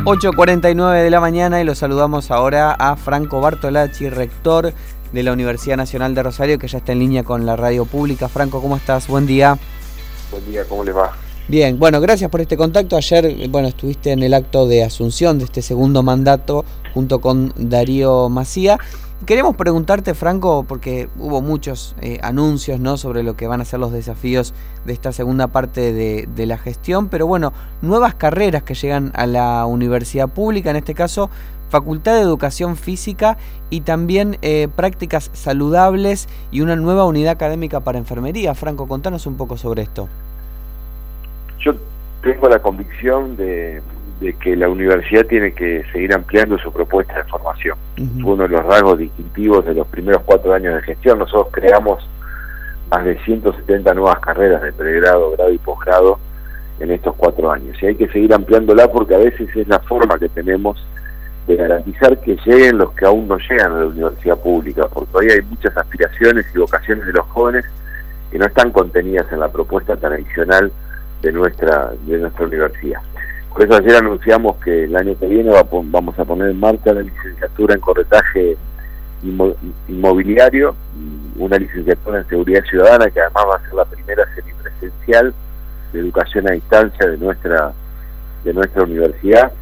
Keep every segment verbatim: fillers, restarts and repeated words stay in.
ocho cuarenta y nueve de la mañana y lo saludamos ahora a Franco Bartolacci, rector de la Universidad Nacional de Rosario, que ya está en línea con la radio pública. Franco, ¿cómo estás? Buen día. Buen día, ¿cómo le va? Bien, bueno, gracias por este contacto. Ayer, bueno, estuviste en el acto de asunción de este segundo mandato junto con Darío Macía. Queremos preguntarte, Franco, porque hubo muchos eh, anuncios, ¿no?, sobre lo que van a ser los desafíos de esta segunda parte de, de la gestión, pero bueno, nuevas carreras que llegan a la universidad pública, en este caso, Facultad de Educación Física y también eh, prácticas saludables y una nueva unidad académica para enfermería. Franco, contanos un poco sobre esto. Yo tengo la convicción de, de que la universidad tiene que seguir ampliando su propuesta de formación. Uh-huh. Fue uno de los rasgos distintivos de los primeros cuatro años de gestión. Nosotros creamos más de ciento setenta nuevas carreras de pregrado, grado y posgrado en estos cuatro años. Y hay que seguir ampliándola porque a veces es la forma que tenemos de garantizar que lleguen los que aún no llegan a la universidad pública, porque hoy hay muchas aspiraciones y vocaciones de los jóvenes que no están contenidas en la propuesta tradicional de nuestra de nuestra universidad. Por eso ayer anunciamos que el año que viene va, vamos a poner en marcha la licenciatura en corretaje inmo, inmobiliario, una licenciatura en seguridad ciudadana, que además va a ser la primera semipresencial de educación a distancia de nuestra de nuestra universidad.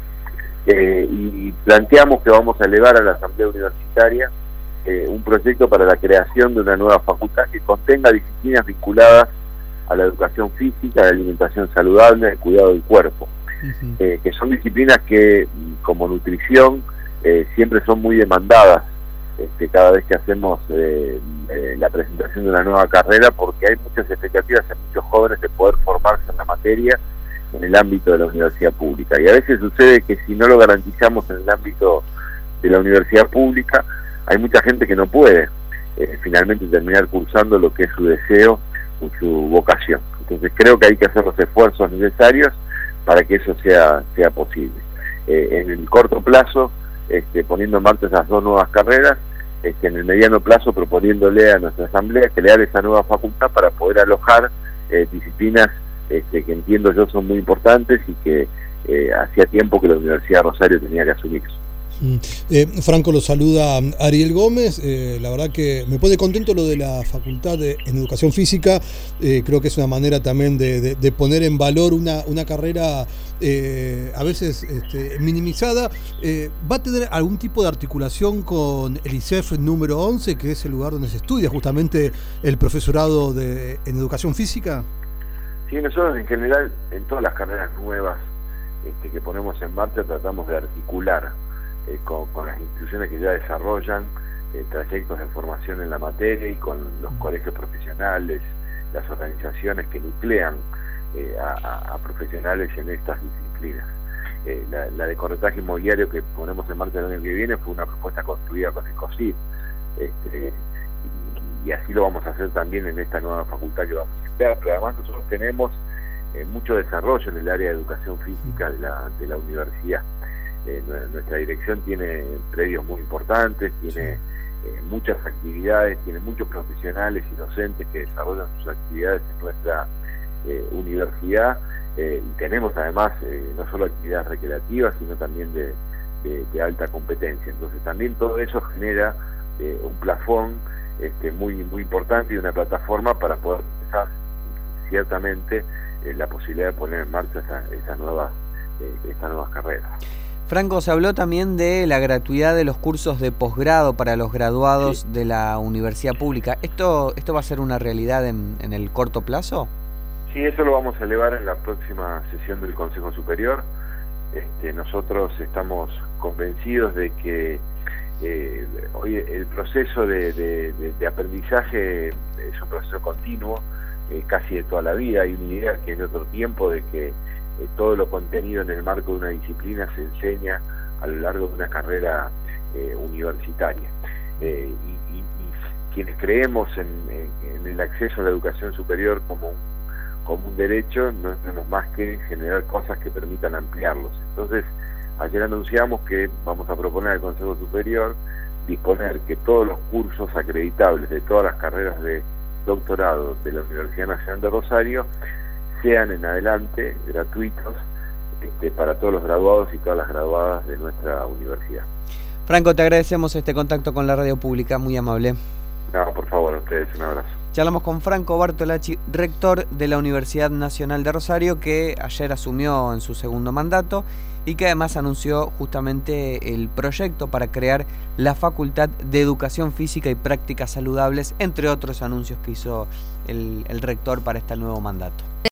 Eh, y planteamos que vamos a elevar a la Asamblea Universitaria eh, un proyecto para la creación de una nueva facultad que contenga disciplinas vinculadas a la educación física, a la alimentación saludable, al cuidado del cuerpo, uh-huh. eh, que son disciplinas que, como nutrición, eh, siempre son muy demandadas este, cada vez que hacemos eh, eh, la presentación de una nueva carrera, porque hay muchas expectativas en muchos jóvenes de poder formarse en la materia en el ámbito de la universidad pública. Y a veces sucede que si no lo garantizamos en el ámbito de la universidad pública, hay mucha gente que no puede eh, finalmente terminar cursando lo que es su deseo o su vocación. Entonces creo que hay que hacer los esfuerzos necesarios para que eso sea, sea posible. Eh, en el corto plazo, este, poniendo en marcha esas dos nuevas carreras, este, en el mediano plazo proponiéndole a nuestra asamblea crear esa nueva facultad para poder alojar eh, disciplinas Este, que entiendo yo son muy importantes y que eh, hacía tiempo que la Universidad de Rosario tenía que asumir. Eh, Franco, lo saluda Ariel Gómez. Eh, la verdad que me pone contento lo de la Facultad de, en Educación Física. Eh, creo que es una manera también de, de, de poner en valor una, una carrera eh, a veces este, minimizada. Eh, ¿Va a tener algún tipo de articulación con el I C E F número once, que es el lugar donde se estudia justamente el profesorado de, en Educación Física? Sí, nosotros en general, en todas las carreras nuevas este, que ponemos en marcha, tratamos de articular eh, con, con las instituciones que ya desarrollan eh, trayectos de formación en la materia y con los colegios profesionales, las organizaciones que nuclean eh, a, a profesionales en estas disciplinas. Eh, la, la de corretaje inmobiliario que ponemos en marcha el año que viene fue una propuesta construida con el COSID. Este, y así lo vamos a hacer también en esta nueva facultad que vamos a crear, pero además nosotros tenemos eh, mucho desarrollo en el área de educación física de la, de la universidad. Eh, nuestra dirección tiene predios muy importantes, tiene eh, muchas actividades, tiene muchos profesionales y docentes que desarrollan sus actividades en nuestra eh, universidad, eh, y tenemos además eh, no solo actividades recreativas, sino también de, de, de alta competencia. Entonces también todo eso genera eh, un plafón Este, muy muy importante y una plataforma para poder empezar ciertamente eh, la posibilidad de poner en marcha esa, esa nueva, eh, estas nuevas carreras. Franco, se habló también de la gratuidad de los cursos de posgrado para los graduados sí. de la universidad pública. ¿Esto esto va a ser una realidad en, en el corto plazo? Sí, eso lo vamos a elevar en la próxima sesión del Consejo Superior. Este, nosotros estamos convencidos de que Eh, hoy el proceso de, de, de, de aprendizaje es un proceso continuo, eh, casi de toda la vida. Hay una idea que es de otro tiempo de que eh, todo lo contenido en el marco de una disciplina se enseña a lo largo de una carrera eh, universitaria. Eh, y, y, y quienes creemos en, en, en el acceso a la educación superior como un, como un derecho, no tenemos más que generar cosas que permitan ampliarlos. Entonces, ayer anunciamos que vamos a proponer al Consejo Superior disponer que todos los cursos acreditables de todas las carreras de doctorado de la Universidad Nacional de Rosario sean en adelante gratuitos este, para todos los graduados y todas las graduadas de nuestra universidad. Franco, te agradecemos este contacto con la radio pública, muy amable. No, por favor, a ustedes un abrazo. Charlamos con Franco Bartolacci, rector de la Universidad Nacional de Rosario, que ayer asumió en su segundo mandato y que además anunció justamente el proyecto para crear la Facultad de Educación Física y Prácticas Saludables, entre otros anuncios que hizo el, el rector para este nuevo mandato.